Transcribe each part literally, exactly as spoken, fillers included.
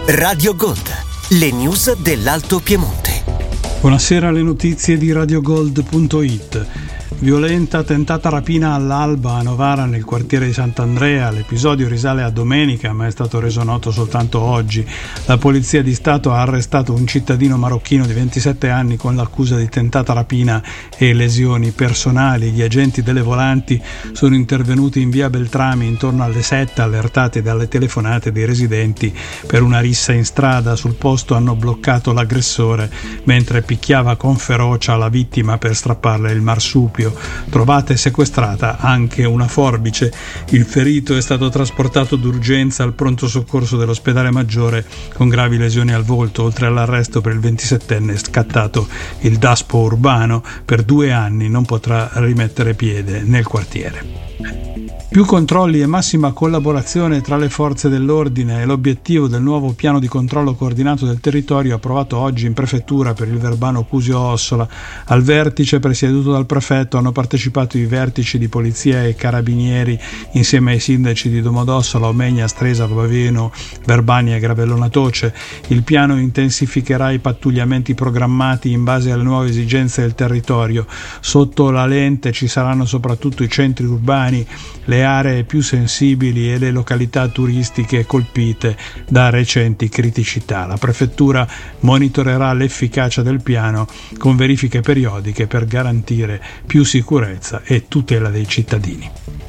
Radio Gold, le news dell'Alto Piemonte. Buonasera, le notizie di radiogold punto it. Violenta tentata rapina all'alba a Novara, nel quartiere di Sant'Andrea. L'episodio risale a domenica, ma è stato reso noto soltanto oggi. La Polizia di Stato ha arrestato un cittadino marocchino di ventisette anni con l'accusa di tentata rapina e lesioni personali. Gli agenti delle volanti sono intervenuti in via Beltrami intorno alle sette, allertati dalle telefonate dei residenti per una rissa in strada. Sul posto hanno bloccato l'aggressore mentre picchiava con ferocia la vittima per strapparle il marsupio. Trovata e sequestrata anche una forbice. Il ferito è stato trasportato d'urgenza al pronto soccorso dell'ospedale Maggiore con gravi lesioni al volto. Oltre all'arresto per il ventisettenne scattato il daspo urbano, per due anni non potrà rimettere piede nel quartiere. Più controlli e massima collaborazione tra le forze dell'ordine è l'obiettivo del nuovo piano di controllo coordinato del territorio approvato oggi in prefettura per il Verbano Cusio Ossola. Al vertice presieduto dal prefetto hanno partecipato i vertici di polizia e carabinieri insieme ai sindaci di Domodossola, Omegna, Stresa, Baveno, Verbania e Gravellona Toce. Il piano intensificherà i pattugliamenti programmati in base alle nuove esigenze del territorio. Sotto la lente ci saranno soprattutto i centri urbani, le aree più sensibili e le località turistiche colpite da recenti criticità. La prefettura monitorerà l'efficacia del piano con verifiche periodiche per garantire più sicurezza e tutela dei cittadini.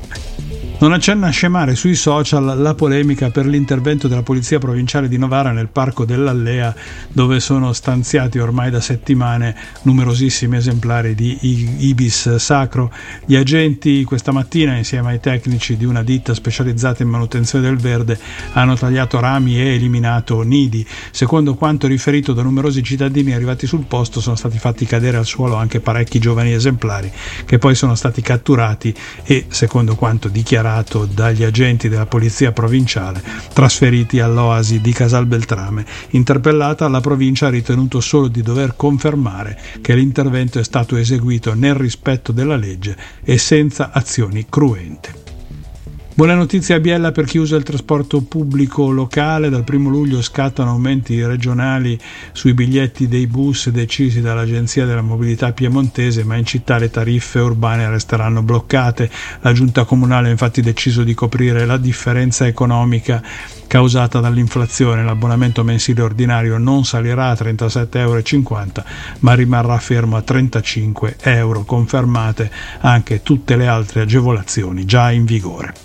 Non accenna a scemare sui social la polemica per l'intervento della Polizia Provinciale di Novara nel Parco dell'Allea, dove sono stanziati ormai da settimane numerosissimi esemplari di ibis sacro. Gli agenti questa mattina, insieme ai tecnici di una ditta specializzata in manutenzione del verde, hanno tagliato rami e eliminato nidi. Secondo quanto riferito da numerosi cittadini arrivati sul posto, sono stati fatti cadere al suolo anche parecchi giovani esemplari che poi sono stati catturati e, secondo quanto dichiarato dagli agenti della polizia provinciale, trasferiti all'oasi di Casalbeltrame. Interpellata, la provincia ha ritenuto solo di dover confermare che l'intervento è stato eseguito nel rispetto della legge e senza azioni cruente. Buona notizia a Biella per chi usa il trasporto pubblico locale. Dal primo luglio scattano aumenti regionali sui biglietti dei bus decisi dall'Agenzia della Mobilità Piemontese, ma in città le tariffe urbane resteranno bloccate. La Giunta Comunale ha infatti deciso di coprire la differenza economica causata dall'inflazione. L'abbonamento mensile ordinario non salirà a trentasette virgola cinquanta euro, ma rimarrà fermo a trentacinque euro. Confermate anche tutte le altre agevolazioni già in vigore.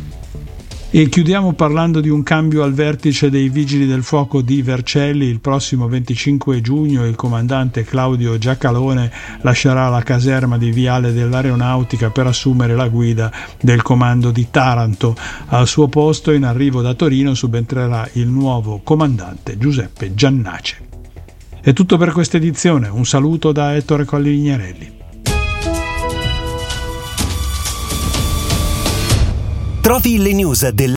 E chiudiamo parlando di un cambio al vertice dei Vigili del Fuoco di Vercelli. Il prossimo venticinque giugno il comandante Claudio Giacalone lascerà la caserma di Viale dell'Aeronautica per assumere la guida del comando di Taranto. Al suo posto, in arrivo da Torino, subentrerà il nuovo comandante Giuseppe Giannace. È tutto per questa edizione. Un saluto da Ettore Colli-Vignarelli. Trovi le news del